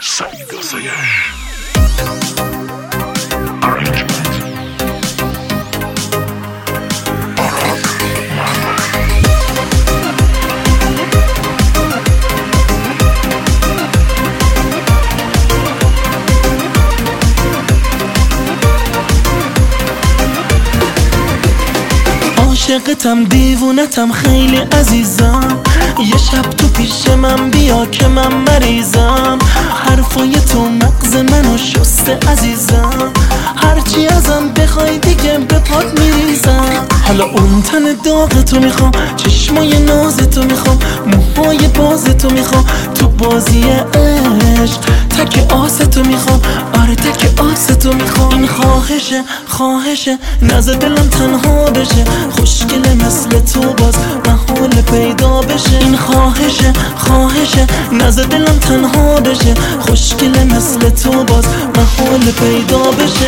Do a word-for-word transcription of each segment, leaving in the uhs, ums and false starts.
سعید آزایش Arrangement آراد عاشقتم دیوونتم خیلی عزیزم، یه شب تو پیش من بیا که من مریضم. حرفای تو مغز منو شسته عزیزم، هرچی ازم بخوای دیگه به پات میریزم. حالا اون تن داغ تو میخوام، چشمای ناز تو میخوام، موهای باز تو میخوام، تو بازی عشق تک آس تو میخوام، آره تک آس تو میخوام. این خواهشه خواهشه نزد دلم تنها بشه، خوشگله مثل تو باز محال پیدا بشه. این خواهشه خواهشه نزد دلم تنها بشه، خوشگله مثل تو باز محال پیدا بشه.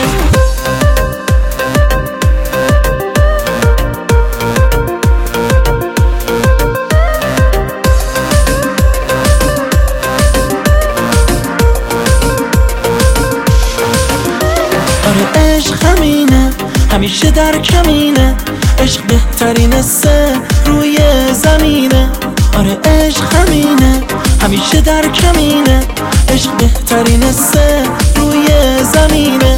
آره عشق همینه همیشه در کمینه، عشق بهترین سه روی زمینه. آره عشق همینه همیشه در کمینه، عشق بهترین سه روی زمینه.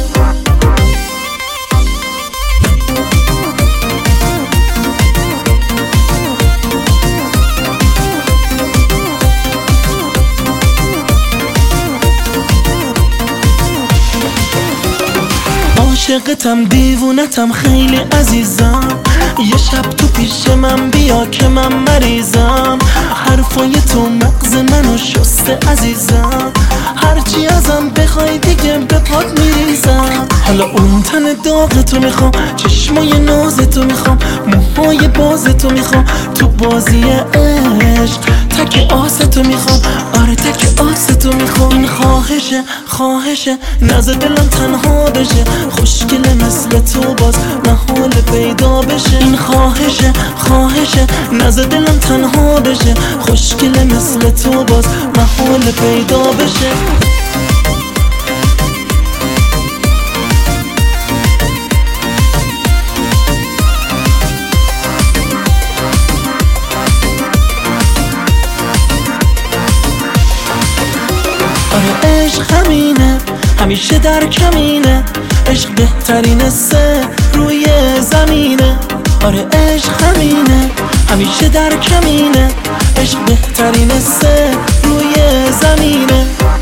عاشقتم دیوونتم خیلی عزیزم، یه شب تو پیش من بیا که من مریضم. حرفای تو مغز منو شسته عزیزم، هرچی ازم بخوای دیگه به پات میریزم. حالا اون تن داغ تو میخوام، چشمای ناز تو میخوام، موهای باز تو میخوام، تو بازی عشق تک آس تو میخوام، آره تک آس تو میخوام. این خواهشه خواهشه نزد دلم تنها بشه، خوشگله مثل تو باز محال پیدا بشه. این خواهشه خواهشه نزد دلم تنها بشه، خوشگله مثل تو باز محال پیدا بشه. آره عشق همینه همیشه در کمینه، عشق بهترین سه روی زمینه. آره عشق همینه همیشه در کمینه، عشق بهترین سه روی زمینه.